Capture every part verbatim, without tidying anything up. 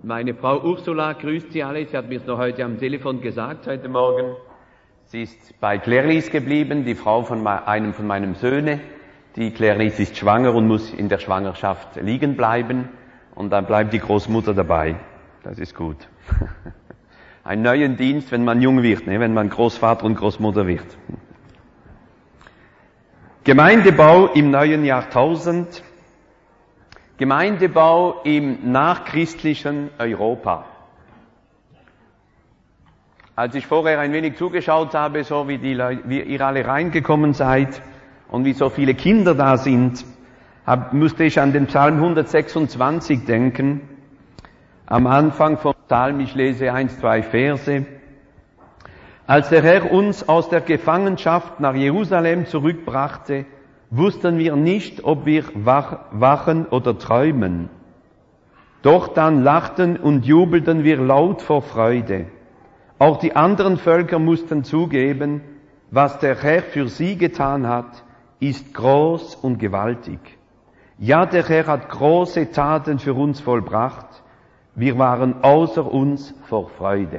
Meine Frau Ursula grüßt Sie alle. Sie hat mir es noch heute am Telefon gesagt, heute Morgen. Sie ist bei Claire-Lise geblieben, die Frau von einem von meinen Söhnen. Die Claire-Lise ist schwanger und muss in der Schwangerschaft liegen bleiben. Und dann bleibt die Großmutter dabei. Das ist gut. Ein neuer Dienst, wenn man jung wird, ne? Wenn man Großvater und Großmutter wird. Gemeindebau im neuen Jahrtausend. Gemeindebau im nachchristlichen Europa. Als ich vorher ein wenig zugeschaut habe, so wie, die Leute, wie ihr alle reingekommen seid und wie so viele Kinder da sind, hab, musste ich an den Psalm hundertsechsundzwanzig denken. Am Anfang vom Psalm, ich lese ein, zwei Verse. Als der Herr uns aus der Gefangenschaft nach Jerusalem zurückbrachte, wussten wir nicht, ob wir wachen oder träumen. Doch dann lachten und jubelten wir laut vor Freude. Auch die anderen Völker mussten zugeben, was der Herr für sie getan hat, ist groß und gewaltig. Ja, der Herr hat große Taten für uns vollbracht. Wir waren außer uns vor Freude.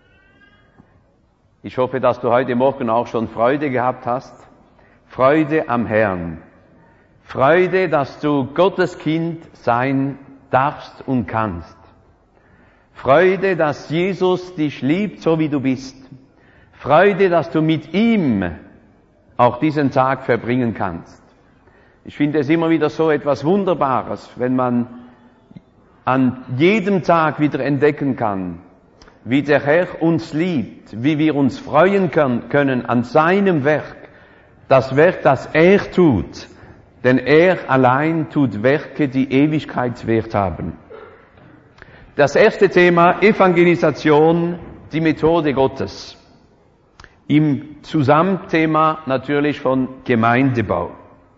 Ich hoffe, dass du heute Morgen auch schon Freude gehabt hast. Freude am Herrn. Freude, dass du Gottes Kind sein darfst und kannst. Freude, dass Jesus dich liebt, so wie du bist. Freude, dass du mit ihm auch diesen Tag verbringen kannst. Ich finde es immer wieder so etwas Wunderbares, wenn man an jedem Tag wieder entdecken kann, wie der Herr uns liebt, wie wir uns freuen können an seinem Werk. Das Werk, das er tut, denn er allein tut Werke, die Ewigkeitswert haben. Das erste Thema, Evangelisation, die Methode Gottes. Im Zusammenthema natürlich von Gemeindebau.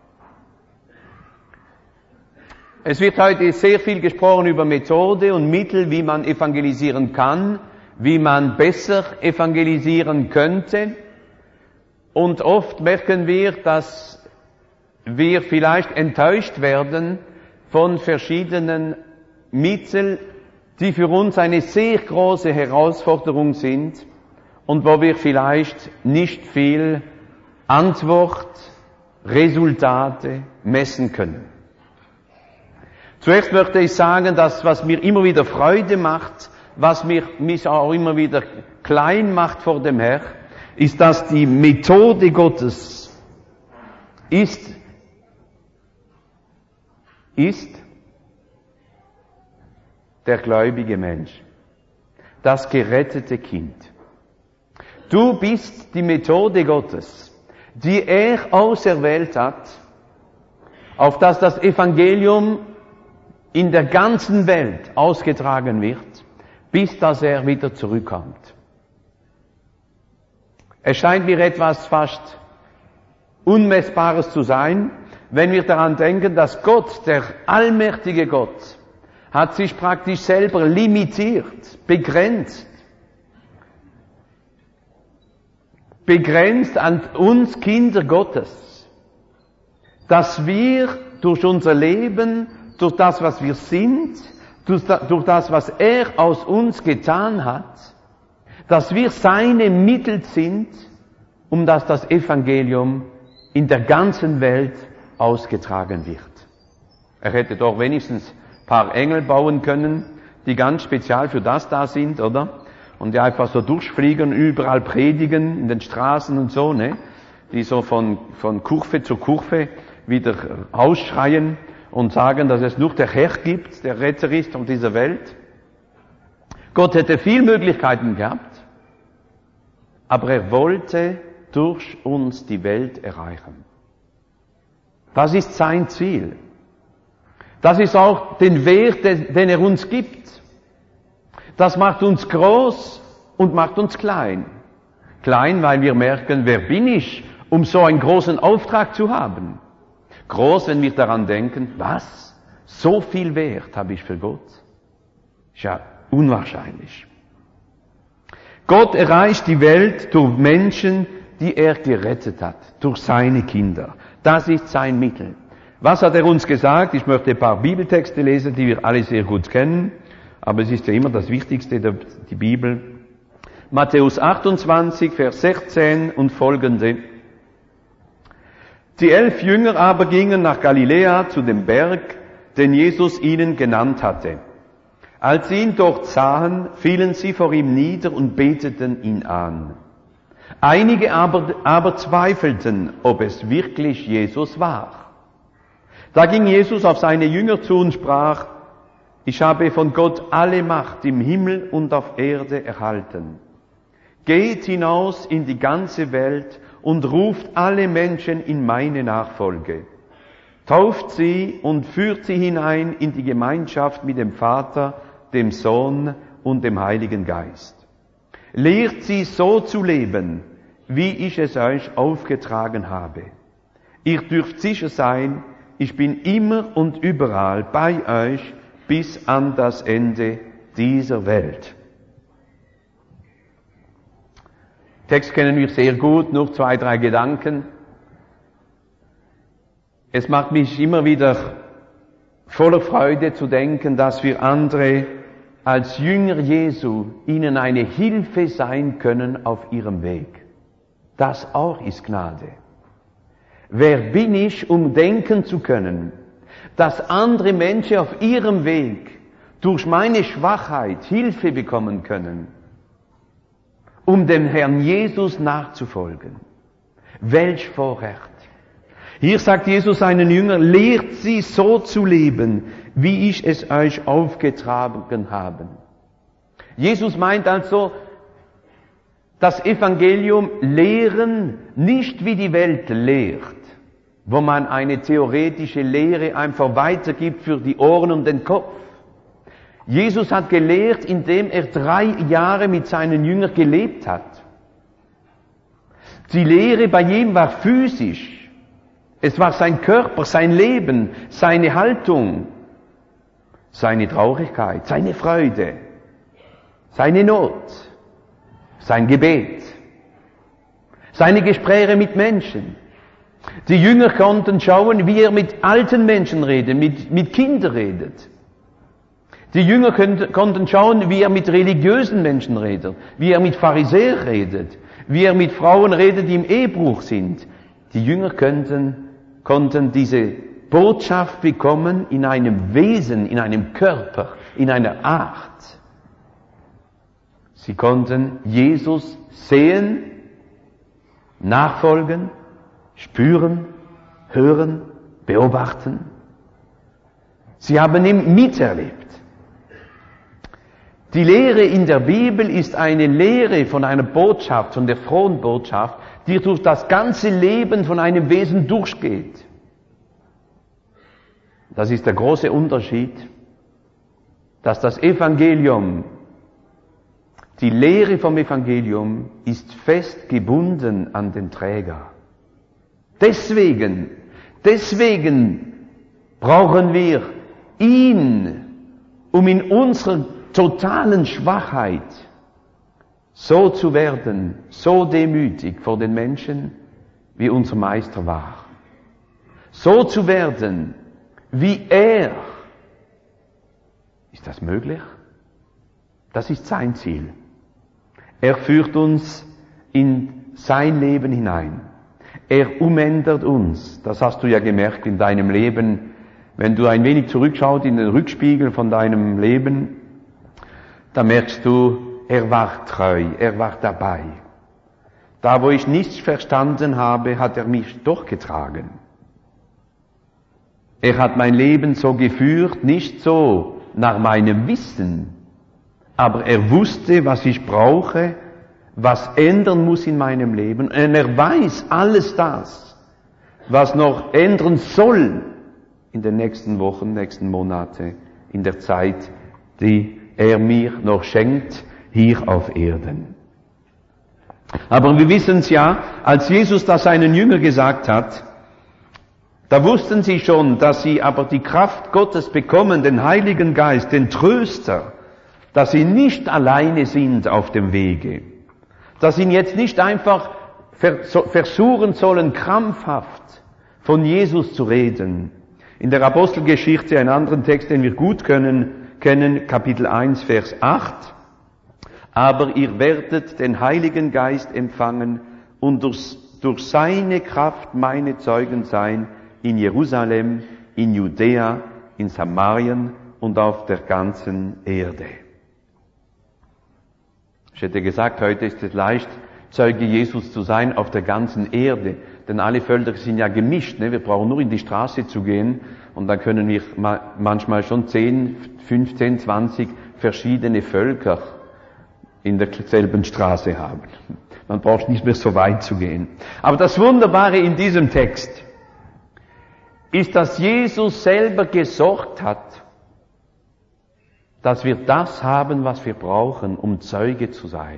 Es wird heute sehr viel gesprochen über Methode und Mittel, wie man evangelisieren kann, wie man besser evangelisieren könnte. Und oft merken wir, dass wir vielleicht enttäuscht werden von verschiedenen Mitteln, die für uns eine sehr große Herausforderung sind und wo wir vielleicht nicht viel Antwort, Resultate messen können. Zuerst möchte ich sagen, dass was mir immer wieder Freude macht, was mir, mich auch immer wieder klein macht vor dem Herrn, ist, dass die Methode Gottes ist, ist der gläubige Mensch, das gerettete Kind. Du bist die Methode Gottes, die er auserwählt hat, auf dass das Evangelium in der ganzen Welt ausgetragen wird, bis dass er wieder zurückkommt. Es scheint mir etwas fast Unmessbares zu sein, wenn wir daran denken, dass Gott, der allmächtige Gott, hat sich praktisch selber limitiert, begrenzt. Begrenzt an uns Kinder Gottes. Dass wir durch unser Leben, durch das, was wir sind, durch das, was er aus uns getan hat, dass wir seine Mittel sind, um dass das Evangelium in der ganzen Welt ausgetragen wird. Er hätte doch wenigstens ein paar Engel bauen können, die ganz spezial für das da sind, oder? Und die einfach so durchfliegen, überall predigen, in den Straßen und so, ne? Die so von, von Kurve zu Kurve wieder ausschreien und sagen, dass es nur der Herr gibt, der Retter ist von dieser Welt. Gott hätte viel Möglichkeiten gehabt, aber er wollte durch uns die Welt erreichen. Das ist sein Ziel. Das ist auch den Wert, den er uns gibt. Das macht uns groß und macht uns klein. Klein, weil wir merken, wer bin ich, um so einen großen Auftrag zu haben. Groß, wenn wir daran denken, was? So viel Wert habe ich für Gott? Ist ja unwahrscheinlich. Gott erreicht die Welt durch Menschen, die er gerettet hat, durch seine Kinder. Das ist sein Mittel. Was hat er uns gesagt? Ich möchte ein paar Bibeltexte lesen, die wir alle sehr gut kennen. aber es ist ja immer das Wichtigste, die Bibel. Matthäus achtundzwanzig, Vers sechzehn und folgende. Die elf Jünger aber gingen nach Galiläa zu dem Berg, den Jesus ihnen genannt hatte. Als sie ihn dort sahen, fielen sie vor ihm nieder und beteten ihn an. Einige aber, aber zweifelten, ob es wirklich Jesus war. Da ging Jesus auf seine Jünger zu und sprach, ich habe von Gott alle Macht im Himmel und auf Erde erhalten. Geht hinaus in die ganze Welt und ruft alle Menschen in meine Nachfolge. Tauft sie und führt sie hinein in die Gemeinschaft mit dem Vater, dem Sohn und dem Heiligen Geist. Lehrt sie so zu leben, wie ich es euch aufgetragen habe. Ihr dürft sicher sein, ich bin immer und überall bei euch bis an das Ende dieser Welt. Text kennen wir sehr gut, nur zwei, drei Gedanken. Es macht mich immer wieder voller Freude zu denken, dass wir andere als Jünger Jesu ihnen eine Hilfe sein können auf ihrem Weg. Das auch ist Gnade. Wer bin ich, um denken zu können, dass andere Menschen auf ihrem Weg durch meine Schwachheit Hilfe bekommen können, um dem Herrn Jesus nachzufolgen? Welch Vorrecht! Hier sagt Jesus seinen Jüngern, lehrt sie so zu leben, wie ich es euch aufgetragen habe. Jesus meint also, das Evangelium lehren, nicht wie die Welt lehrt, wo man eine theoretische Lehre einfach weitergibt für die Ohren und den Kopf. Jesus hat gelehrt, indem er drei Jahre mit seinen Jüngern gelebt hat. Die Lehre bei ihm war physisch. Es war sein Körper, sein Leben, seine Haltung, seine Traurigkeit, seine Freude, seine Not, sein Gebet, seine Gespräche mit Menschen. Die Jünger konnten schauen, wie er mit alten Menschen redet, mit, mit Kindern redet. Die Jünger können, konnten schauen, wie er mit religiösen Menschen redet, wie er mit Pharisäern redet, wie er mit Frauen redet, die im Ehebruch sind. Die Jünger könnten, konnten diese Botschaft bekommen in einem Wesen, in einem Körper, in einer Art. Sie konnten Jesus sehen, nachfolgen, spüren, hören, beobachten. Sie haben ihn miterlebt. Die Lehre in der Bibel ist eine Lehre von einer Botschaft, von der frohen Botschaft, die durch das ganze Leben von einem Wesen durchgeht. Das ist der große Unterschied, dass das Evangelium, die Lehre vom Evangelium ist fest gebunden an den Träger. Deswegen, deswegen brauchen wir ihn, um in unserer totalen Schwachheit so zu werden, so demütig vor den Menschen, wie unser Meister war. So zu werden, wie er. Ist das möglich? Das ist sein Ziel. Er führt uns in sein Leben hinein. Er umändert uns. Das hast du ja gemerkt in deinem Leben. Wenn du ein wenig zurückschaust in den Rückspiegel von deinem Leben, da merkst du, er war treu, er war dabei. Da, wo ich nichts verstanden habe, hat er mich doch getragen. Er hat mein Leben so geführt, nicht so nach meinem Wissen, aber er wusste, was ich brauche, was ändern muss in meinem Leben. Und er weiß alles das, was noch ändern soll in den nächsten Wochen, nächsten Monate, in der Zeit, die er mir noch schenkt, hier auf Erden. Aber wir wissen es ja, als Jesus das seinen Jüngern gesagt hat, da wussten sie schon, dass sie aber die Kraft Gottes bekommen, den Heiligen Geist, den Tröster, dass sie nicht alleine sind auf dem Wege, dass sie jetzt nicht einfach versuchen sollen, krampfhaft von Jesus zu reden. In der Apostelgeschichte, einen anderen Text, den wir gut können, kennen, Kapitel eins, Vers acht. Aber ihr werdet den Heiligen Geist empfangen und durch, durch seine Kraft meine Zeugen sein in Jerusalem, in Judäa, in Samarien und auf der ganzen Erde. Ich hätte gesagt, heute ist es leicht, Zeuge Jesus zu sein auf der ganzen Erde, denn alle Völker sind ja gemischt. Ne? Wir brauchen nur in die Straße zu gehen und dann können wir manchmal schon zehn, fünfzehn, zwanzig verschiedene Völker in derselben Straße haben. Man braucht nicht mehr so weit zu gehen. Aber das Wunderbare in diesem Text ist, dass Jesus selber gesorgt hat, dass wir das haben, was wir brauchen, um Zeuge zu sein.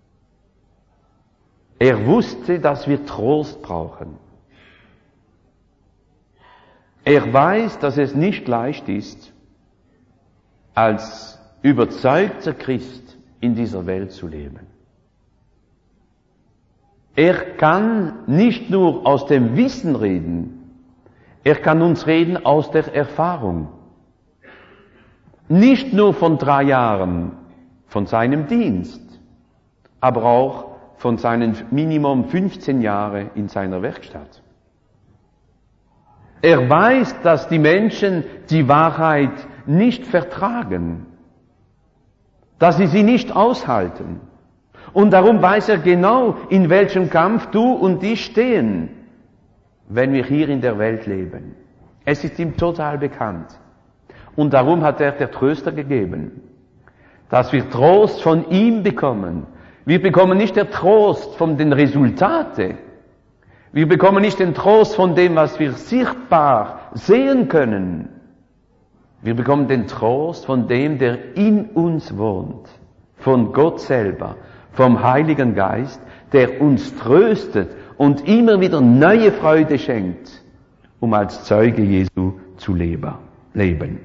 Er wusste, dass wir Trost brauchen. Er weiß, dass es nicht leicht ist, als überzeugter Christ in dieser Welt zu leben. Er kann nicht nur aus dem Wissen reden, er kann uns reden aus der Erfahrung. Nicht nur von drei Jahren von seinem Dienst, aber auch von seinen Minimum fünfzehn Jahren in seiner Werkstatt. Er weiß, dass die Menschen die Wahrheit nicht vertragen, dass sie sie nicht aushalten. Und darum weiß er genau, in welchem Kampf du und ich stehen, wenn wir hier in der Welt leben. Es ist ihm total bekannt. Und darum hat er der Tröster gegeben, dass wir Trost von ihm bekommen. Wir bekommen nicht den Trost von den Resultaten. Wir bekommen nicht den Trost von dem, was wir sichtbar sehen können. Wir bekommen den Trost von dem, der in uns wohnt, von Gott selber, vom Heiligen Geist, der uns tröstet und immer wieder neue Freude schenkt, um als Zeuge Jesu zu leben.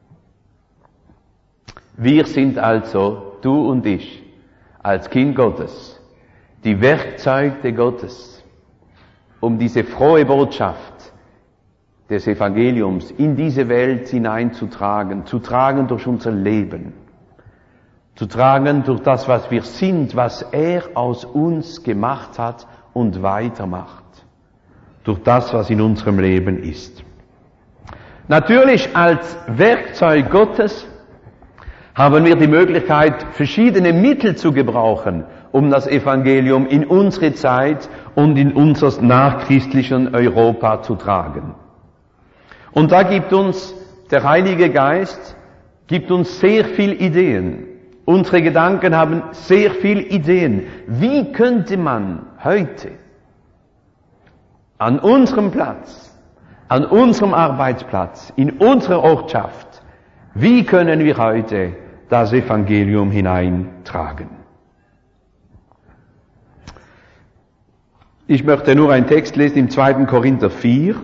Wir sind also, du und ich, als Kind Gottes, die Werkzeuge Gottes, um diese frohe Botschaft des Evangeliums in diese Welt hineinzutragen, zu tragen durch unser Leben, zu tragen durch das, was wir sind, was er aus uns gemacht hat und weitermacht, durch das, was in unserem Leben ist. Natürlich als Werkzeug Gottes haben wir die Möglichkeit, verschiedene Mittel zu gebrauchen, um das Evangelium in unsere Zeit und in unser nachchristlichen Europa zu tragen. Und da gibt uns der Heilige Geist, gibt uns sehr viel Ideen. Unsere Gedanken haben sehr viel Ideen. Wie könnte man heute an unserem Platz, an unserem Arbeitsplatz, in unserer Ortschaft, wie können wir heute das Evangelium hineintragen? Ich möchte nur einen Text lesen im zweiten Korinther vier,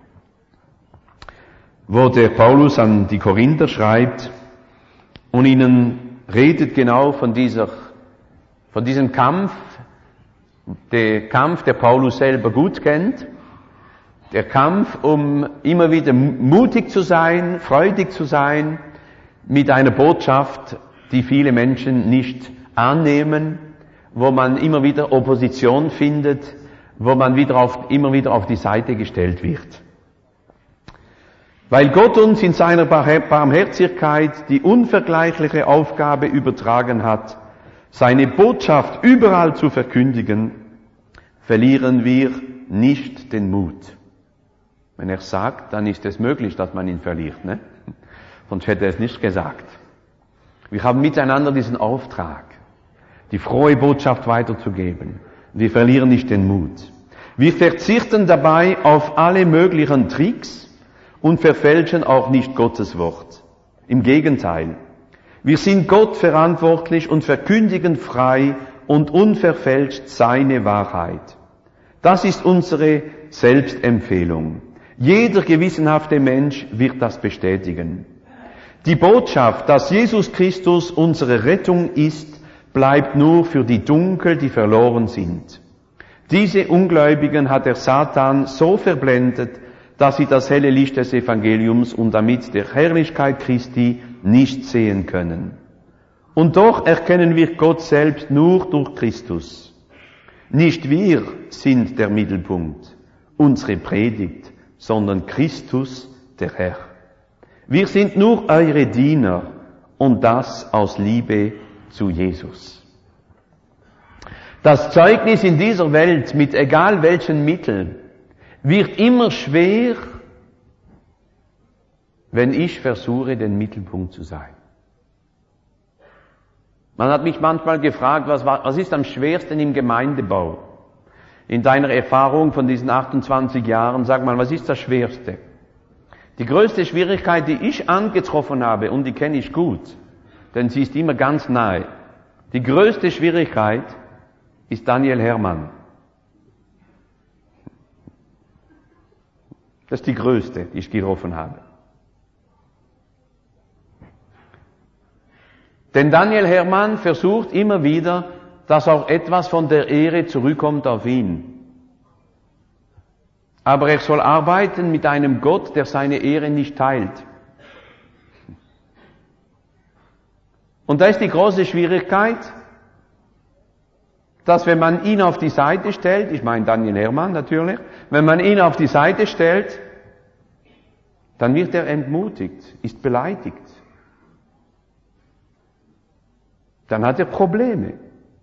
wo der Paulus an die Korinther schreibt und ihnen redet genau von dieser, von diesem Kampf, der Kampf, der Paulus selber gut kennt, der Kampf, um immer wieder mutig zu sein, freudig zu sein, mit einer Botschaft, die viele Menschen nicht annehmen, wo man immer wieder Opposition findet, wo man wieder auf, immer wieder auf die Seite gestellt wird. Weil Gott uns in seiner Barmherzigkeit die unvergleichliche Aufgabe übertragen hat, seine Botschaft überall zu verkündigen, verlieren wir nicht den Mut. Wenn er sagt, dann ist es möglich, dass man ihn verliert, ne? Sonst hätte er es nicht gesagt. Wir haben miteinander diesen Auftrag, die frohe Botschaft weiterzugeben. Wir verlieren nicht den Mut. Wir verzichten dabei auf alle möglichen Tricks und verfälschen auch nicht Gottes Wort. Im Gegenteil, wir sind Gott verantwortlich und verkündigen frei und unverfälscht seine Wahrheit. Das ist unsere Selbstempfehlung. Jeder gewissenhafte Mensch wird das bestätigen. Die Botschaft, dass Jesus Christus unsere Rettung ist, bleibt nur für die Dunkel, die verloren sind. Diese Ungläubigen hat der Satan so verblendet, dass sie das helle Licht des Evangeliums und damit der Herrlichkeit Christi nicht sehen können. Und doch erkennen wir Gott selbst nur durch Christus. Nicht wir sind der Mittelpunkt, unsere Predigt, sondern Christus, der Herr. Wir sind nur eure Diener und das aus Liebe zu Jesus. Das Zeugnis in dieser Welt mit egal welchen Mitteln wird immer schwer, wenn ich versuche, den Mittelpunkt zu sein. Man hat mich manchmal gefragt, was, was ist am schwersten im Gemeindebau? In deiner Erfahrung von diesen achtundzwanzig Jahren, sag mal, was ist das Schwerste? Die größte Schwierigkeit, die ich angetroffen habe, und die kenne ich gut, denn sie ist immer ganz nahe. Die größte Schwierigkeit ist Daniel Hermann. Das ist die größte, die ich getroffen habe. Denn Daniel Hermann versucht immer wieder, dass auch etwas von der Ehre zurückkommt auf ihn. Aber er soll arbeiten mit einem Gott, der seine Ehre nicht teilt. Und da ist die große Schwierigkeit, dass wenn man ihn auf die Seite stellt, ich meine Daniel Hermann natürlich, wenn man ihn auf die Seite stellt, dann wird er entmutigt, ist beleidigt. Dann hat er Probleme.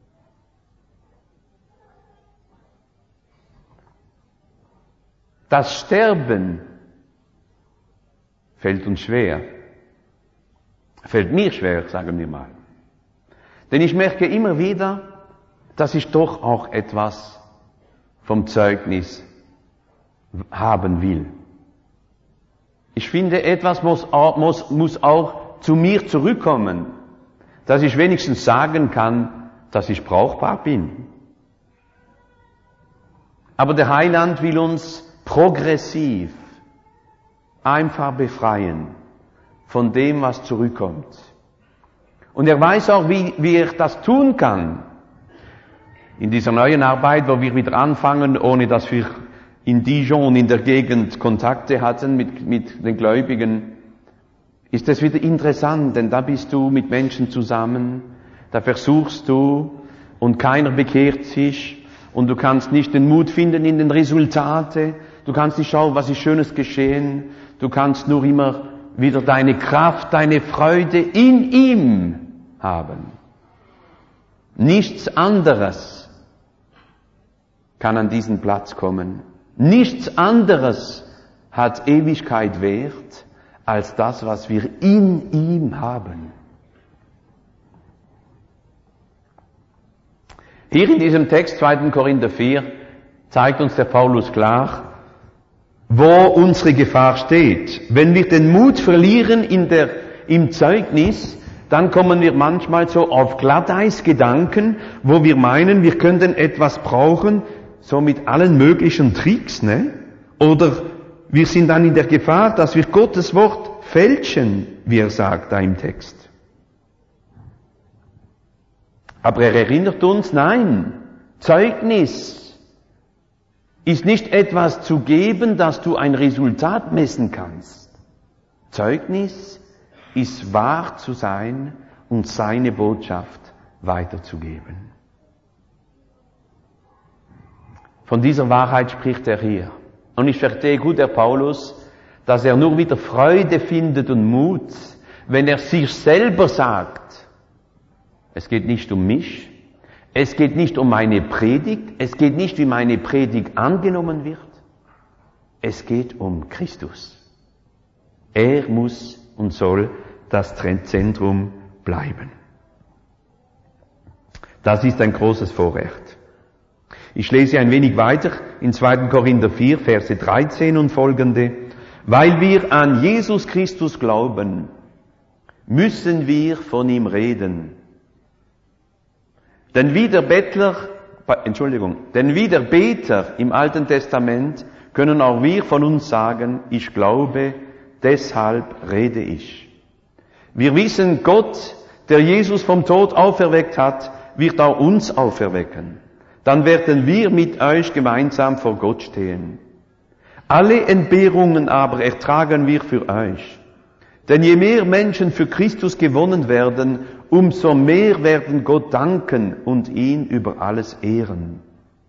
Das Sterben fällt uns schwer. Fällt mir schwer, sagen wir mal. Denn ich merke immer wieder, dass ich doch auch etwas vom Zeugnis haben will. Ich finde, etwas muss auch, muss, muss auch zu mir zurückkommen, dass ich wenigstens sagen kann, dass ich brauchbar bin. Aber der Heiland will uns progressiv einfach befreien von dem, was zurückkommt. Und er weiß auch, wie, wie er das tun kann. In dieser neuen Arbeit, wo wir wieder anfangen, ohne dass wir in Dijon und in der Gegend Kontakte hatten mit, mit den Gläubigen, ist es wieder interessant, denn da bist du mit Menschen zusammen, da versuchst du und keiner bekehrt sich und du kannst nicht den Mut finden in den Resultaten, du kannst nicht schauen, was ist Schönes geschehen, du kannst nur immer wieder deine Kraft, deine Freude in ihm haben. Nichts anderes kann an diesen Platz kommen. Nichts anderes hat Ewigkeit wert, als das, was wir in ihm haben. Hier in diesem Text, zweiter Korinther vier, zeigt uns der Paulus klar, wo unsere Gefahr steht. Wenn wir den Mut verlieren in der, im Zeugnis, dann kommen wir manchmal so auf Glatteis-Gedanken, wo wir meinen, wir könnten etwas brauchen, so mit allen möglichen Tricks, ne? Oder wir sind dann in der Gefahr, dass wir Gottes Wort fälschen, wie er sagt da im Text. Aber er erinnert uns, nein, Zeugnis ist nicht etwas zu geben, dass du ein Resultat messen kannst. Zeugnis ist wahr zu sein und seine Botschaft weiterzugeben. Von dieser Wahrheit spricht er hier. Und ich verstehe gut, der Paulus, dass er nur wieder Freude findet und Mut, wenn er sich selber sagt, es geht nicht um mich, es geht nicht um meine Predigt, es geht nicht, wie meine Predigt angenommen wird, es geht um Christus. Er muss und soll das Zentrum bleiben. Das ist ein großes Vorrecht. Ich lese ein wenig weiter in zweiter Korinther vier, Verse dreizehn und folgende. Weil wir an Jesus Christus glauben, müssen wir von ihm reden. Denn wie der Bettler, Entschuldigung, denn wie der Beter im Alten Testament können auch wir von uns sagen, ich glaube, deshalb rede ich. Wir wissen, Gott, der Jesus vom Tod auferweckt hat, wird auch uns auferwecken. Dann werden wir mit euch gemeinsam vor Gott stehen. Alle Entbehrungen aber ertragen wir für euch, Denn je mehr Menschen für Christus gewonnen werden, umso mehr werden Gott danken und ihn über alles ehren.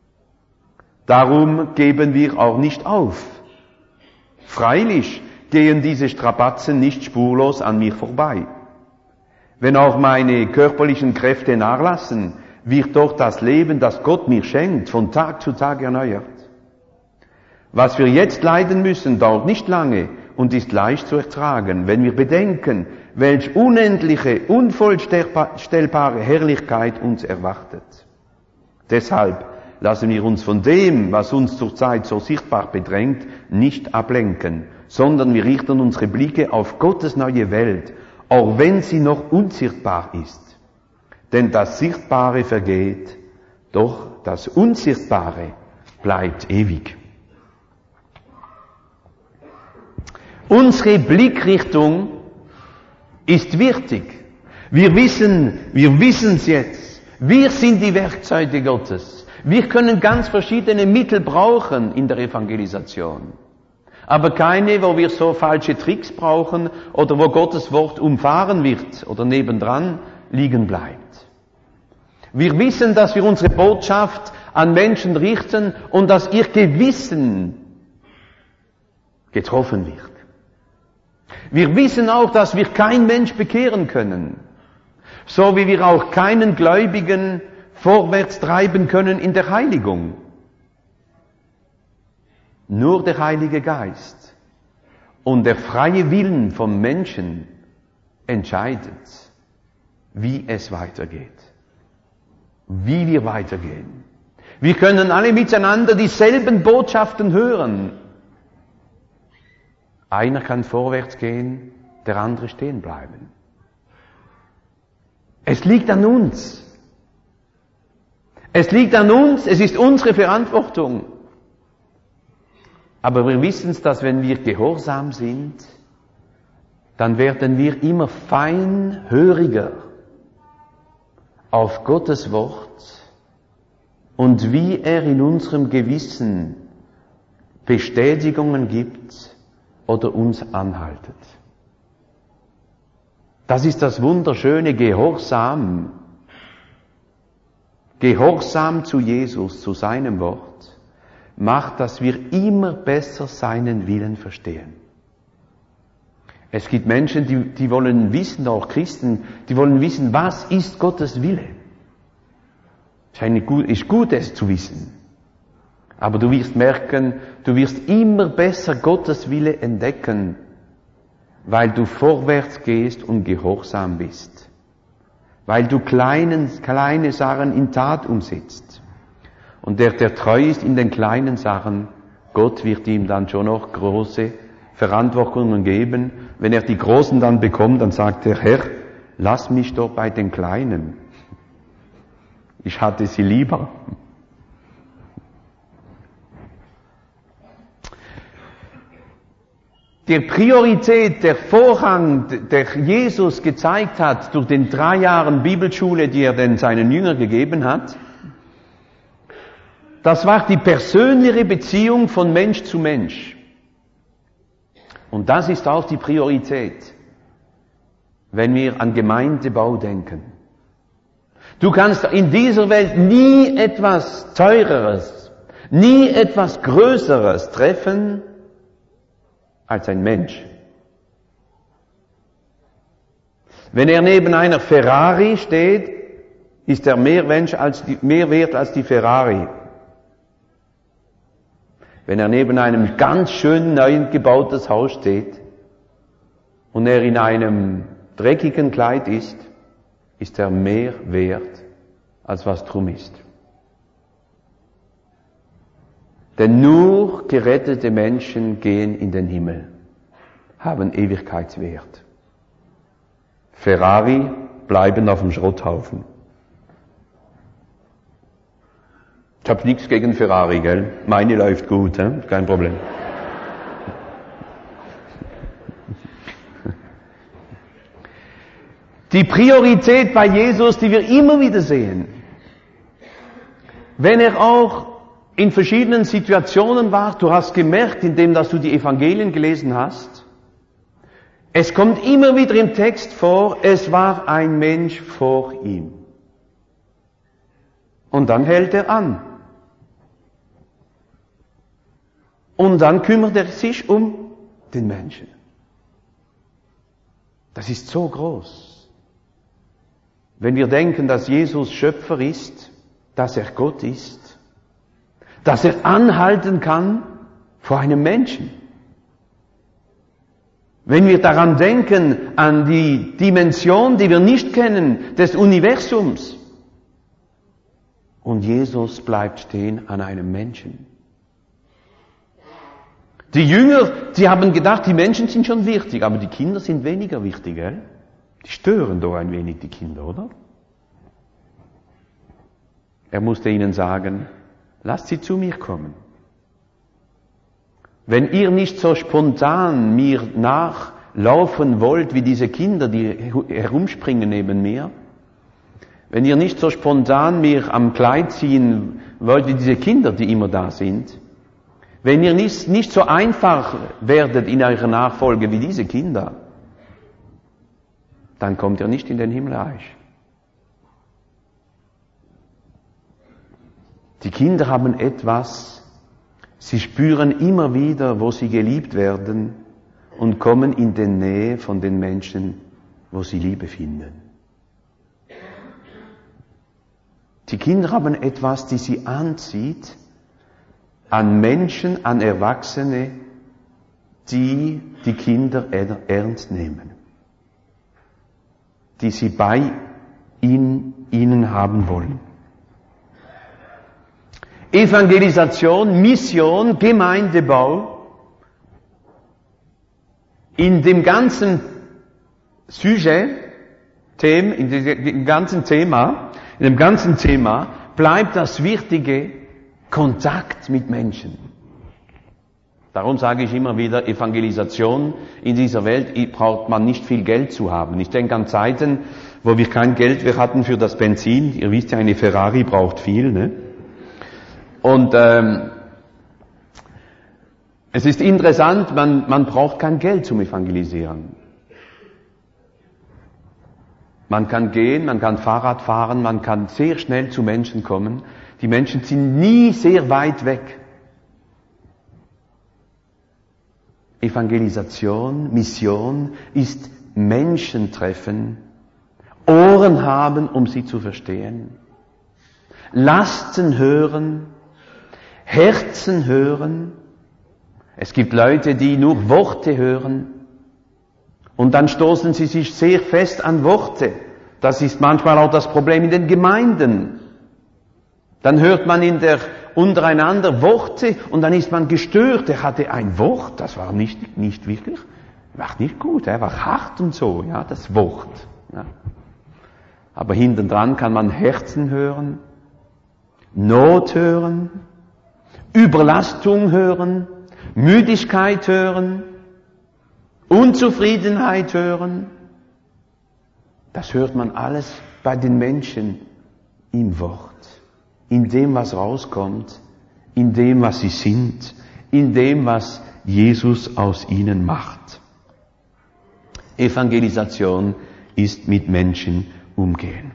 Darum geben wir auch nicht auf. Freilich gehen diese Strapazen nicht spurlos an mir vorbei. Wenn auch meine körperlichen Kräfte nachlassen, wird doch das Leben, das Gott mir schenkt, von Tag zu Tag erneuert. Was wir jetzt leiden müssen, dauert nicht lange und ist leicht zu ertragen, wenn wir bedenken, welch unendliche, unvollstellbare Herrlichkeit uns erwartet. Deshalb lassen wir uns von dem, was uns zurzeit so sichtbar bedrängt, nicht ablenken, sondern wir richten unsere Blicke auf Gottes neue Welt, auch wenn sie noch unsichtbar ist. Denn das Sichtbare vergeht, doch das Unsichtbare bleibt ewig. Unsere Blickrichtung ist wichtig. Wir wissen, wir wissen es jetzt. Wir sind die Werkzeuge Gottes. Wir können ganz verschiedene Mittel brauchen in der Evangelisation. Aber keine, wo wir so falsche Tricks brauchen oder wo Gottes Wort umfahren wird oder nebendran liegen bleibt. Wir wissen, dass wir unsere Botschaft an Menschen richten und dass ihr Gewissen getroffen wird. Wir wissen auch, dass wir kein Mensch bekehren können, so wie wir auch keinen Gläubigen vorwärts treiben können in der Heiligung. Nur der Heilige Geist und der freie Willen vom Menschen entscheidet, wie es weitergeht, wie wir weitergehen. Wir können alle miteinander dieselben Botschaften hören. Einer kann vorwärts gehen, der andere stehen bleiben. Es liegt an uns. Es liegt an uns, es ist unsere Verantwortung. Aber wir wissen es, dass wenn wir gehorsam sind, dann werden wir immer feinhöriger auf Gottes Wort und wie er in unserem Gewissen Bestätigungen gibt oder uns anhaltet. Das ist das wunderschöne Gehorsam. Gehorsam zu Jesus, zu seinem Wort, macht, dass wir immer besser seinen Willen verstehen. Es gibt Menschen, die, die wollen wissen, auch Christen, die wollen wissen, was ist Gottes Wille. Es ist gut, es zu wissen. Aber du wirst merken, du wirst immer besser Gottes Wille entdecken, weil du vorwärts gehst und gehorsam bist. Weil du kleinen, kleine Sachen in Tat umsetzt. Und der, der treu ist in den kleinen Sachen, Gott wird ihm dann schon noch große Verantwortungen geben. Wenn er die großen dann bekommt, dann sagt er, Herr, lass mich doch bei den Kleinen. Ich hatte sie lieber. Der Priorität, der Vorrang, der Jesus gezeigt hat durch den drei Jahren Bibelschule, die er denn seinen Jüngern gegeben hat, das war die persönliche Beziehung von Mensch zu Mensch. Und das ist auch die Priorität, wenn wir an Gemeindebau denken. Du kannst in dieser Welt nie etwas Teureres, nie etwas Größeres treffen als ein Mensch. Wenn er neben einer Ferrari steht, ist er mehr, Mensch als die, mehr wert als die Ferrari. Wenn er neben einem ganz schön neu gebautes Haus steht und er in einem dreckigen Kleid ist, ist er mehr wert, als was drum ist. Denn nur gerettete Menschen gehen in den Himmel, haben Ewigkeitswert. Ferrari bleiben auf dem Schrotthaufen. Ich habe nichts gegen Ferrari, gell? Meine läuft gut, he? Kein Problem. Die Priorität bei Jesus, die wir immer wieder sehen, wenn er auch in verschiedenen Situationen war, du hast gemerkt, indem dass du die Evangelien gelesen hast, Es kommt immer wieder im Text vor, es war ein Mensch vor ihm. Und dann hält er an. Und dann kümmert er sich um den Menschen. Das ist so groß. Wenn wir denken, dass Jesus Schöpfer ist, dass er Gott ist, dass er anhalten kann vor einem Menschen. Wenn wir daran denken, an die Dimension, die wir nicht kennen, des Universums. Und Jesus bleibt stehen an einem Menschen. Die Jünger, die haben gedacht, die Menschen sind schon wichtig, aber die Kinder sind weniger wichtig, gell? Die stören doch ein wenig die Kinder, oder? Er musste ihnen sagen, lasst sie zu mir kommen. Wenn ihr nicht so spontan mir nachlaufen wollt wie diese Kinder, die herumspringen neben mir, wenn ihr nicht so spontan mir am Kleid ziehen wollt wie diese Kinder, die immer da sind, wenn ihr nicht, nicht so einfach werdet in eurer Nachfolge wie diese Kinder, dann kommt ihr nicht in den Himmelreich. Die Kinder haben etwas, sie spüren immer wieder, wo sie geliebt werden und kommen in die Nähe von den Menschen, wo sie Liebe finden. Die Kinder haben etwas, die sie anzieht, an Menschen, an Erwachsene, die die Kinder ernst nehmen, die sie bei ihnen haben wollen. Evangelisation, Mission, Gemeindebau, in dem ganzen Sujet, in dem ganzen Thema, in dem ganzen Thema bleibt das Wichtige Kontakt mit Menschen. Darum sage ich immer wieder, Evangelisation in dieser Welt braucht man nicht viel Geld zu haben. Ich denke an Zeiten, wo wir kein Geld mehr hatten für das Benzin. Ihr wisst ja, eine Ferrari braucht viel, ne? Und ähm, es ist interessant, man, man braucht kein Geld zum Evangelisieren. Man kann gehen, man kann Fahrrad fahren, man kann sehr schnell zu Menschen kommen. Die Menschen sind nie sehr weit weg. Evangelisation, Mission ist Menschen treffen, Ohren haben, um sie zu verstehen, Lasten hören, Herzen hören. Es gibt Leute, die nur Worte hören und dann stoßen sie sich sehr fest an Worte. Das ist manchmal auch das Problem in den Gemeinden. Dann hört man in der, untereinander Worte und dann ist man gestört. Er hatte ein Wort, das war nicht, nicht wirklich, war nicht gut, er war hart und so, ja, das Wort. Ja. Aber hintendran kann man Herzen hören, Not hören, Überlastung hören, Müdigkeit hören, Unzufriedenheit hören. Das hört man alles bei den Menschen im Wort. In dem, was rauskommt, in dem, was sie sind, in dem, was Jesus aus ihnen macht. Evangelisation ist mit Menschen umgehen.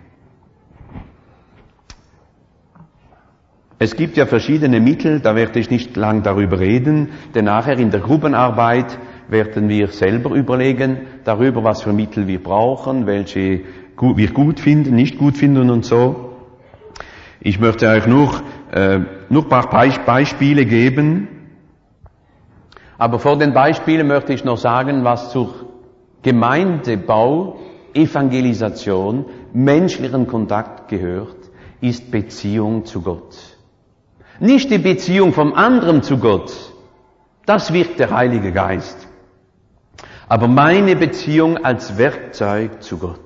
Es gibt ja verschiedene Mittel, da werde ich nicht lang darüber reden, denn nachher in der Gruppenarbeit werden wir selber überlegen, darüber, was für Mittel wir brauchen, welche wir gut finden, nicht gut finden und so. Ich möchte euch nur, äh, nur ein paar Beispiele geben. Aber vor den Beispielen möchte ich noch sagen, was zur Gemeindebau, Evangelisation, menschlichen Kontakt gehört, ist Beziehung zu Gott. Nicht die Beziehung vom anderen zu Gott, das wirkt der Heilige Geist. Aber meine Beziehung als Werkzeug zu Gott.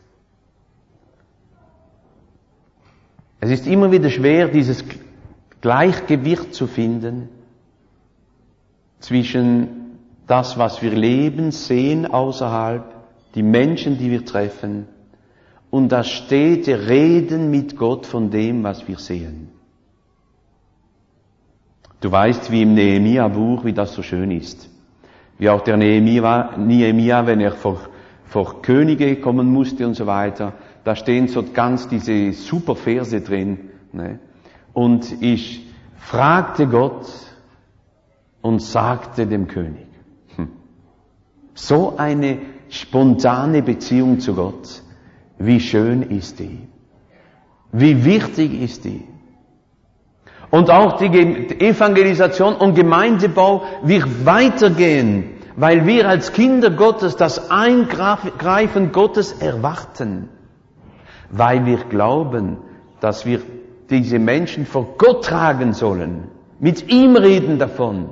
Es ist immer wieder schwer, dieses Gleichgewicht zu finden zwischen das, was wir leben, sehen außerhalb, die Menschen, die wir treffen, und das stete Reden mit Gott von dem, was wir sehen. Du weißt, wie im Nehemia-Buch, wie das so schön ist. Wie auch der Nehemia, Nehemia, wenn er vor, vor Könige kommen musste und so weiter. Da stehen so ganz diese super Verse drin. Ne? Und ich fragte Gott und sagte dem König. Hm. So eine spontane Beziehung zu Gott. Wie schön ist die? Wie wichtig ist die? Und auch die Evangelisation und Gemeindebau wird weitergehen, weil wir als Kinder Gottes das Eingreifen Gottes erwarten. Weil wir glauben, dass wir diese Menschen vor Gott tragen sollen. Mit ihm reden davon.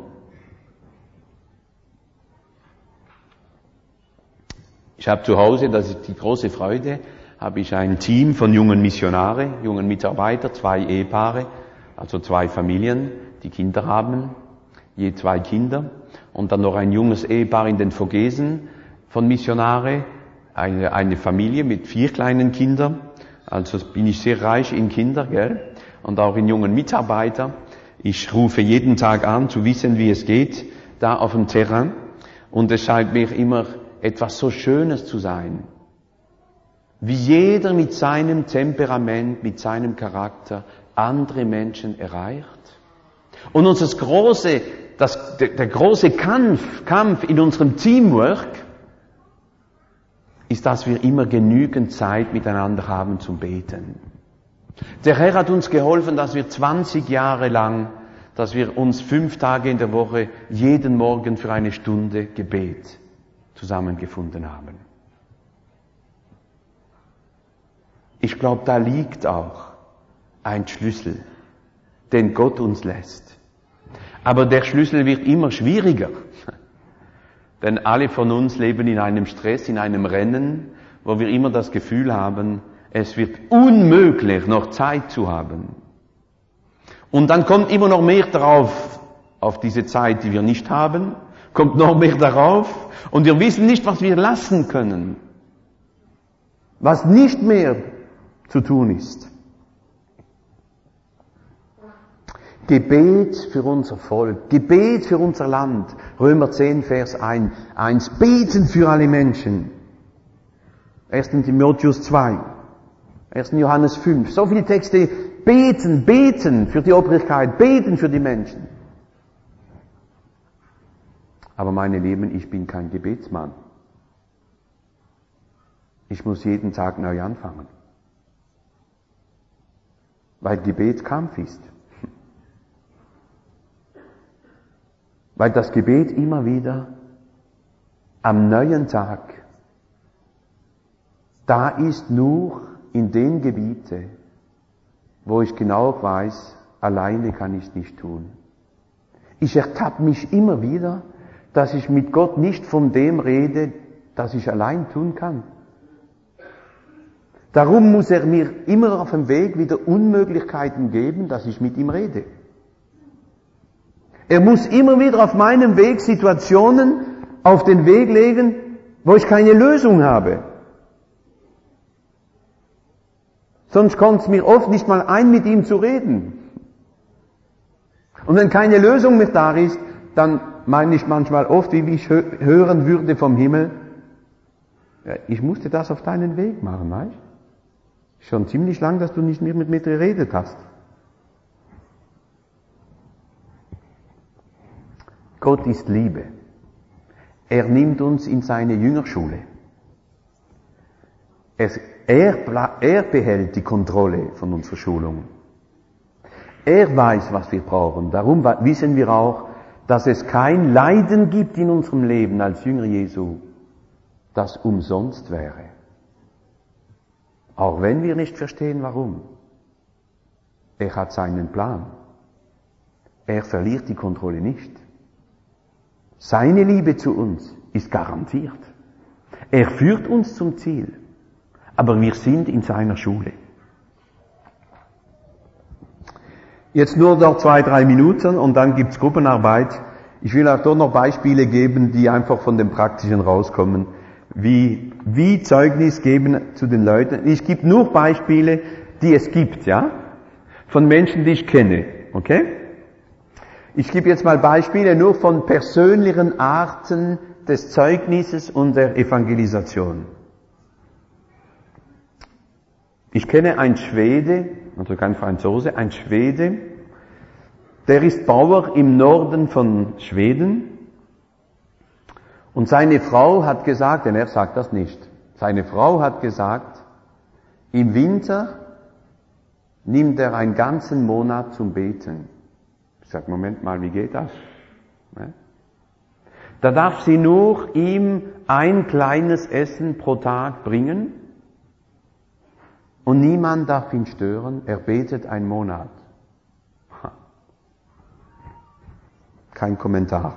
Ich habe zu Hause, das ist die große Freude, habe ich ein Team von jungen Missionare, jungen Mitarbeiter, zwei Ehepaare, also zwei Familien, die Kinder haben, je zwei Kinder. Und dann noch ein junges Ehepaar in den Vogesen von Missionare, eine, eine Familie mit vier kleinen Kindern. Also bin ich sehr reich in Kinder, gell? Und auch in jungen Mitarbeiter. Ich rufe jeden Tag an, zu wissen, wie es geht, da auf dem Terrain. Und es scheint mir immer etwas so Schönes zu sein. Wie jeder mit seinem Temperament, mit seinem Charakter andere Menschen erreicht. Und unser große, das, der, der große Kampf, Kampf in unserem Teamwork ist, dass wir immer genügend Zeit miteinander haben zum Beten. Der Herr hat uns geholfen, dass wir zwanzig Jahre lang, dass wir uns fünf Tage in der Woche jeden Morgen für eine Stunde Gebet zusammengefunden haben. Ich glaube, da liegt auch ein Schlüssel, den Gott uns lässt. Aber der Schlüssel wird immer schwieriger. Denn alle von uns leben in einem Stress, in einem Rennen, wo wir immer das Gefühl haben, es wird unmöglich, noch Zeit zu haben. Und dann kommt immer noch mehr darauf, auf diese Zeit, die wir nicht haben, kommt noch mehr darauf, und wir wissen nicht, was wir lassen können. Was nicht mehr zu tun ist. Gebet für unser Volk, Gebet für unser Land. Römer zehn, Vers eins. Beten für alle Menschen. erster Timotheus zwei. erster Johannes fünf. So viele Texte. Beten, beten für die Obrigkeit, beten für die Menschen. Aber meine Lieben, ich bin kein Gebetsmann. Ich muss jeden Tag neu anfangen. Weil Gebet Kampf ist. Weil das Gebet immer wieder am neuen Tag da ist, nur in den Gebieten, wo ich genau weiß, alleine kann ich es nicht tun. Ich ertappe mich immer wieder, dass ich mit Gott nicht von dem rede, das ich allein tun kann. Darum muss er mir immer auf dem Weg wieder Unmöglichkeiten geben, dass ich mit ihm rede. Er muss immer wieder auf meinem Weg Situationen auf den Weg legen, wo ich keine Lösung habe. Sonst kommt es mir oft nicht mal ein, mit ihm zu reden. Und wenn keine Lösung mehr da ist, dann meine ich manchmal oft, wie ich hören würde vom Himmel, ja, ich musste das auf deinen Weg machen, weißt du? Schon ziemlich lang, dass du nicht mehr mit mir geredet hast. Gott ist Liebe. Er nimmt uns in seine Jüngerschule. Er, er, er behält die Kontrolle von unserer Schulung. Er weiß, was wir brauchen. Darum wissen wir auch, dass es kein Leiden gibt in unserem Leben als Jünger Jesu, das umsonst wäre. Auch wenn wir nicht verstehen, warum. Er hat seinen Plan. Er verliert die Kontrolle nicht. Seine Liebe zu uns ist garantiert. Er führt uns zum Ziel. Aber wir sind in seiner Schule. Jetzt nur noch zwei, drei Minuten und dann gibt's Gruppenarbeit. Ich will auch dort noch Beispiele geben, die einfach von dem Praktischen rauskommen. Wie, wie Zeugnis geben zu den Leuten. Ich gebe nur Beispiele, die es gibt, ja? Von Menschen, die ich kenne, okay? Ich gebe jetzt mal Beispiele nur von persönlichen Arten des Zeugnisses und der Evangelisation. Ich kenne einen Schwede, also kein Franzose, ein Schwede, der ist Bauer im Norden von Schweden und seine Frau hat gesagt, denn er sagt das nicht, seine Frau hat gesagt, im Winter nimmt er einen ganzen Monat zum Beten. Ich sage, Moment mal, wie geht das? Da darf sie nur ihm ein kleines Essen pro Tag bringen und niemand darf ihn stören. Er betet einen Monat. Kein Kommentar.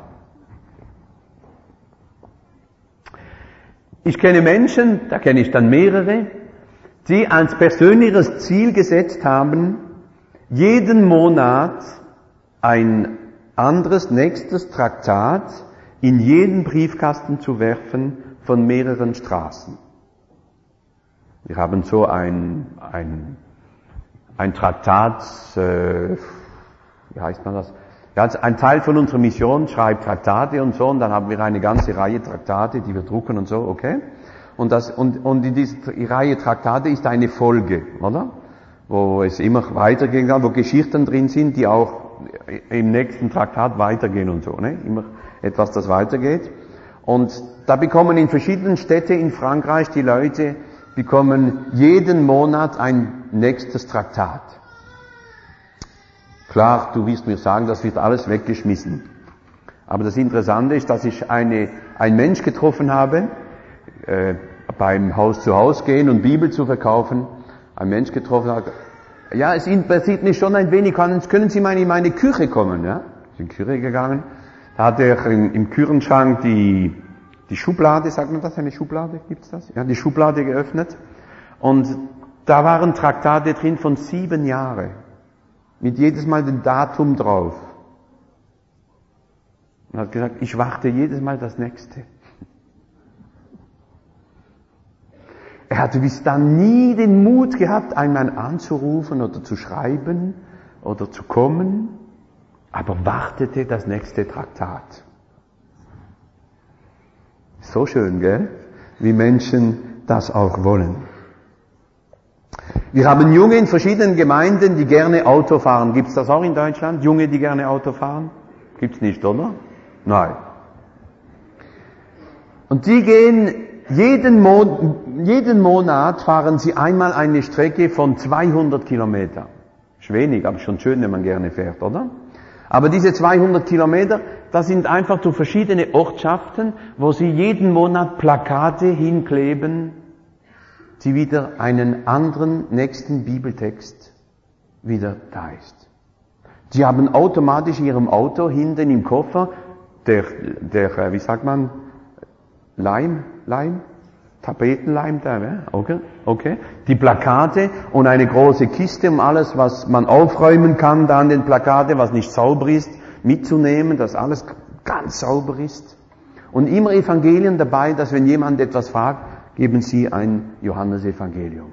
Ich kenne Menschen, da kenne ich dann mehrere, die als persönliches Ziel gesetzt haben, jeden Monat ein anderes, nächstes Traktat in jeden Briefkasten zu werfen von mehreren Straßen. Wir haben so ein, ein, ein Traktat, äh, wie heißt man das? Ja, ein Teil von unserer Mission schreibt Traktate und so, und dann haben wir eine ganze Reihe Traktate, die wir drucken und so, okay? Und das, und, und in dieser Reihe Traktate ist eine Folge, oder? Wo es immer weitergehen kann, wo Geschichten drin sind, die auch im nächsten Traktat weitergehen und so, ne? Immer etwas, das weitergeht. Und da bekommen in verschiedenen Städten in Frankreich die Leute, bekommen jeden Monat ein nächstes Traktat. Klar, du wirst mir sagen, das wird alles weggeschmissen. Aber das Interessante ist, dass ich eine, einen Mensch getroffen habe, äh, beim Haus zu Haus gehen und Bibel zu verkaufen, ein Mensch getroffen hat, ja, es interessiert mich schon ein wenig, können Sie mal in meine Küche kommen, ja? Ich bin in die Küche gegangen, da hat er im, im Küchenschrank die, die Schublade, sagt man das, eine Schublade, gibt's das? Ja, die Schublade geöffnet, und da waren Traktate drin von sieben Jahren, mit jedes Mal dem Datum drauf. Und hat gesagt, ich warte jedes Mal das nächste. Er hatte bis dann nie den Mut gehabt, einmal anzurufen oder zu schreiben oder zu kommen, aber wartete das nächste Traktat. So schön, gell? Wie Menschen das auch wollen. Wir haben Junge in verschiedenen Gemeinden, die gerne Auto fahren. Gibt's das auch in Deutschland? Junge, die gerne Auto fahren? Gibt's nicht, oder? Nein. Und die gehen jeden, Mo- jeden Monat fahren sie einmal eine Strecke von zweihundert Kilometer. Ist wenig, aber schon schön, wenn man gerne fährt, oder? Aber diese zweihundert Kilometer, das sind einfach so verschiedene Ortschaften, wo sie jeden Monat Plakate hinkleben, die wieder einen anderen nächsten Bibeltext wieder da ist. Die haben automatisch in ihrem Auto hinten im Koffer der, der, wie sagt man, Leim, Leim, Tapetenleim da, ne? Okay, okay. Die Plakate und eine große Kiste, um alles, was man aufräumen kann, da an den Plakate, was nicht sauber ist, mitzunehmen, dass alles ganz sauber ist. Und immer Evangelien dabei, dass wenn jemand etwas fragt, geben Sie ein Johannesevangelium.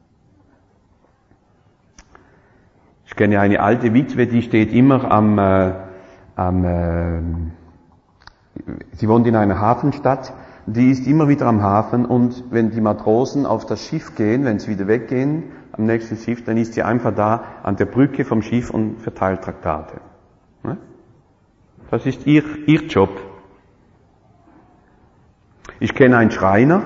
Ich kenne eine alte Witwe, die steht immer am, äh, am äh, sie wohnt in einer Hafenstadt, die ist immer wieder am Hafen, und wenn die Matrosen auf das Schiff gehen, wenn sie wieder weggehen, am nächsten Schiff, dann ist sie einfach da an der Brücke vom Schiff und verteilt Traktate. Das ist ihr, ihr Job. Ich kenne einen Schreiner,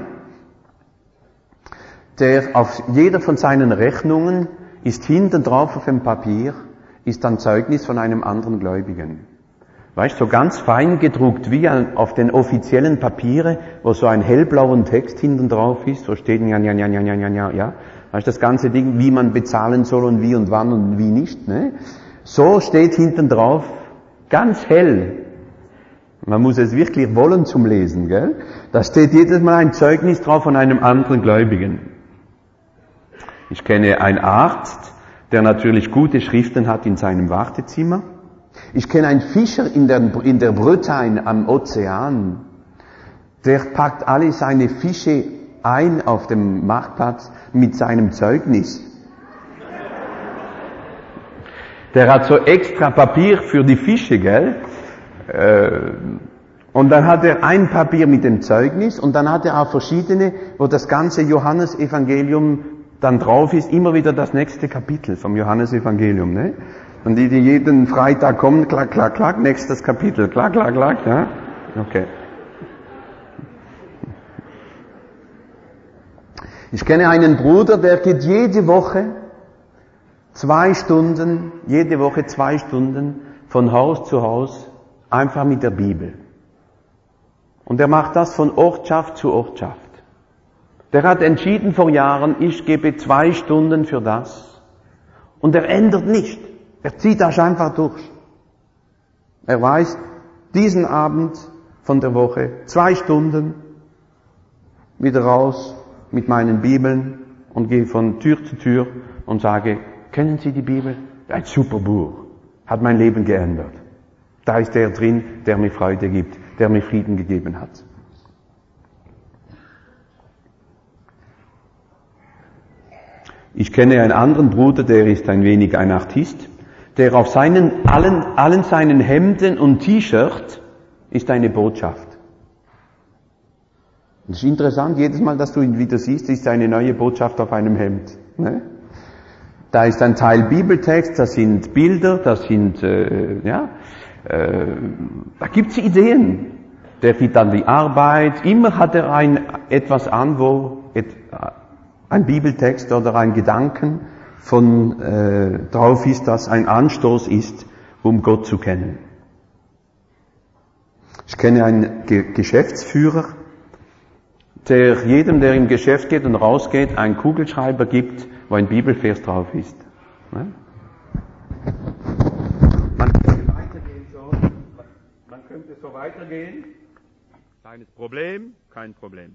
der auf jeder von seinen Rechnungen ist hinten drauf auf dem Papier, ist ein Zeugnis von einem anderen Gläubigen. Weißt du, so ganz fein gedruckt, wie auf den offiziellen Papiere, wo so ein hellblauer Text hinten drauf ist, so steht ja, ja, ja, ja, ja, ja, ja, ja. Weißt du, das ganze Ding, wie man bezahlen soll und wie und wann und wie nicht, ne? So steht hinten drauf, ganz hell. Man muss es wirklich wollen zum Lesen, gell? Da steht jedes Mal ein Zeugnis drauf von einem anderen Gläubigen. Ich kenne einen Arzt, der natürlich gute Schriften hat in seinem Wartezimmer. Ich kenne einen Fischer in der, in der Bretagne am Ozean. Der packt alle seine Fische ein auf dem Marktplatz mit seinem Zeugnis. Der hat so extra Papier für die Fische, gell? Äh, und dann hat er ein Papier mit dem Zeugnis und dann hat er auch verschiedene, wo das ganze Johannesevangelium dann drauf ist, immer wieder das nächste Kapitel vom Johannesevangelium, ne? Und die, die jeden Freitag kommen, klack, klack, klack, nächstes Kapitel, klack, klack, klack, ja? Okay. Ich kenne einen Bruder, der geht jede Woche zwei Stunden, jede Woche zwei Stunden von Haus zu Haus, einfach mit der Bibel. Und er macht das von Ortschaft zu Ortschaft. Der hat entschieden vor Jahren, ich gebe zwei Stunden für das. Und er ändert nicht. Er zieht das einfach durch. Er weiß, diesen Abend von der Woche, zwei Stunden, wieder raus mit meinen Bibeln und gehe von Tür zu Tür und sage, kennen Sie die Bibel? Ein super Buch. Hat mein Leben geändert. Da ist der drin, der mir Freude gibt, der mir Frieden gegeben hat. Ich kenne einen anderen Bruder, der ist ein wenig ein Artist, der auf seinen, allen, allen seinen Hemden und T-Shirt ist eine Botschaft. Das ist interessant, jedes Mal, dass du ihn wieder siehst, ist eine neue Botschaft auf einem Hemd. Ne? Da ist ein Teil Bibeltext, das sind Bilder, das sind, äh, ja, äh, da gibt's Ideen. Der geht an die Arbeit, immer hat er ein, etwas an, wo et, ein Bibeltext oder ein Gedanken von äh, drauf ist, dass ein Anstoß ist, um Gott zu kennen. Ich kenne einen Ge- Geschäftsführer, der jedem, der im Geschäft geht und rausgeht, einen Kugelschreiber gibt, wo ein Bibelvers drauf ist. Ne? Man könnte weitergehen so, man könnte so weitergehen. Kleines Problem, kein Problem.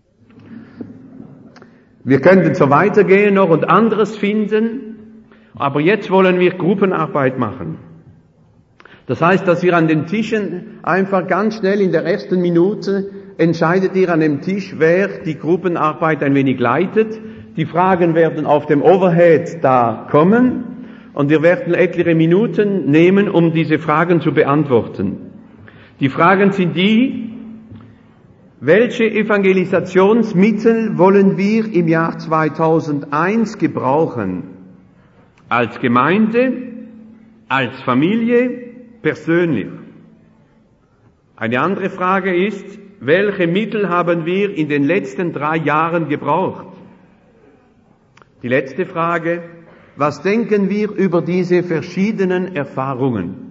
Wir könnten so weitergehen noch und anderes finden, aber jetzt wollen wir Gruppenarbeit machen. Das heißt, dass wir an den Tischen einfach ganz schnell in der ersten Minute entscheidet ihr an dem Tisch, wer die Gruppenarbeit ein wenig leitet. Die Fragen werden auf dem Overhead da kommen und wir werden etliche Minuten nehmen, um diese Fragen zu beantworten. Die Fragen sind die: Welche Evangelisationsmittel wollen wir im Jahr zweitausendeins gebrauchen? Als Gemeinde, als Familie, persönlich. Eine andere Frage ist, welche Mittel haben wir in den letzten drei Jahren gebraucht? Die letzte Frage, was denken wir über diese verschiedenen Erfahrungen?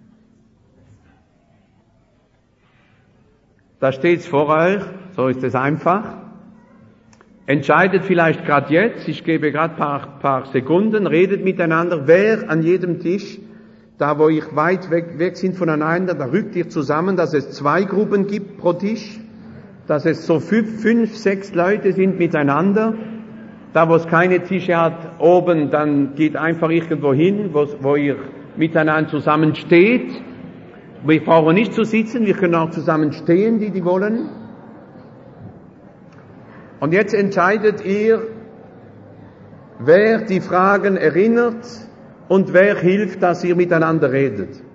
Da steht's vor euch, so ist es einfach. Entscheidet vielleicht gerade jetzt, ich gebe gerade paar, paar Sekunden, redet miteinander, wer an jedem Tisch, da wo ich weit weg, weg sind voneinander, da rückt ihr zusammen, dass es zwei Gruppen gibt pro Tisch, dass es so fünf, fünf sechs Leute sind miteinander. Da wo es keine Tische hat, oben, dann geht einfach irgendwo hin, wo, wo ihr miteinander zusammen steht. Wir brauchen nicht zu sitzen, wir können auch zusammen stehen, die, die wollen. Und jetzt entscheidet ihr, wer die Fragen erinnert und wer hilft, dass ihr miteinander redet.